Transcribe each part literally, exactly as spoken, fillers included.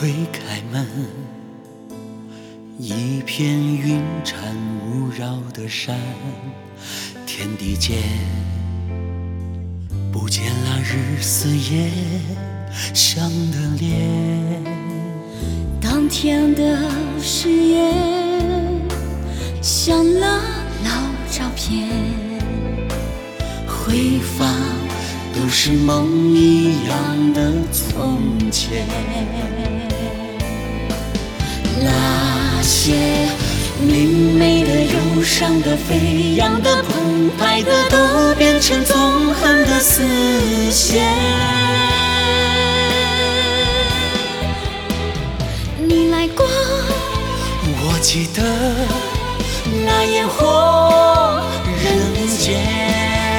推开门，一片云缠雾绕的山，天地间不见了日思夜想的脸。 当天的誓言像了老照片， 回放都是梦一样的从前。那些明媚的、忧伤的、飞扬的、澎湃的，都变成纵横的丝线。 你来过， 我记得那烟火人间。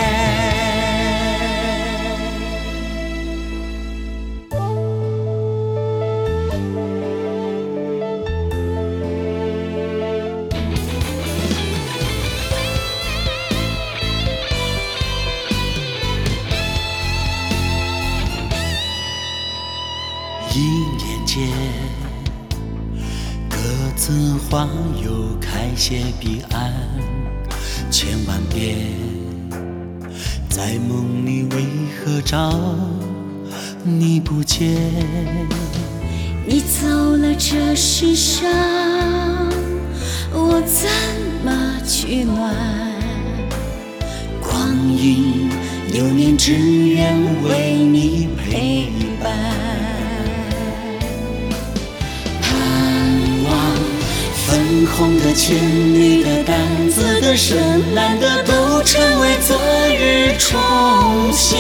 一念间，各自花又开谢彼岸，千万遍，在梦里为何找你不见？ 你走了这世上，我怎么取暖？ 光阴流年，只愿为你陪伴。粉红的、浅绿的、淡紫的、深蓝的，都成为昨日重现。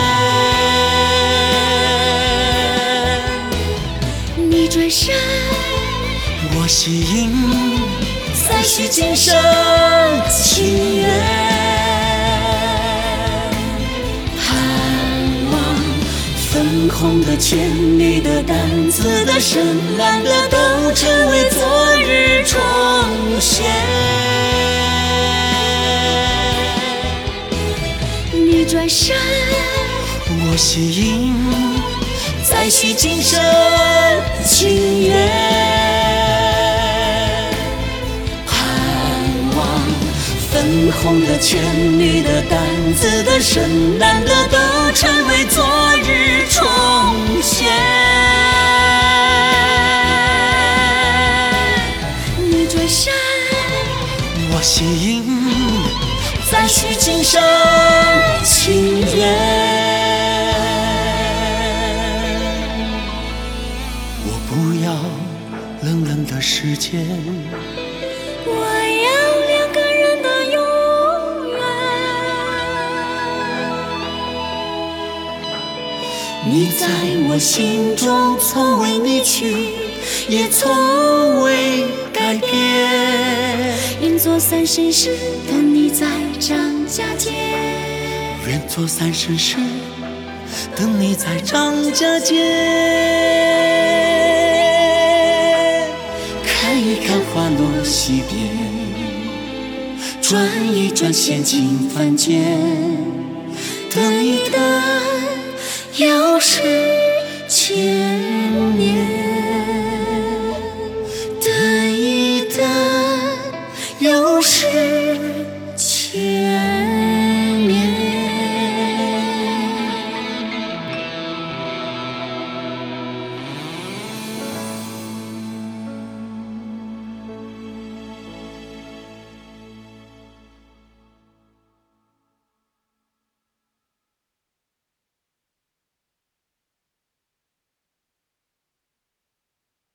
你转身， 我吸引，再续今生情缘。盼望粉红的、浅绿的、淡紫的、深蓝的，都成为昨日重现。 你转身， 我吸引，再续今生情缘。盼望粉红的、浅绿的、淡紫的、深蓝的，都成为昨日重现。 你转身， 我吸引，再续今生情缘。我不要冷冷的时间， 我要两个人的永远。 你在我心中从未离去，也从未改变。 愿做三生石，等你在张家界。 愿做三生石，等你在张家界。看一看花落西边，转一转闲情凡间，等一等又是千。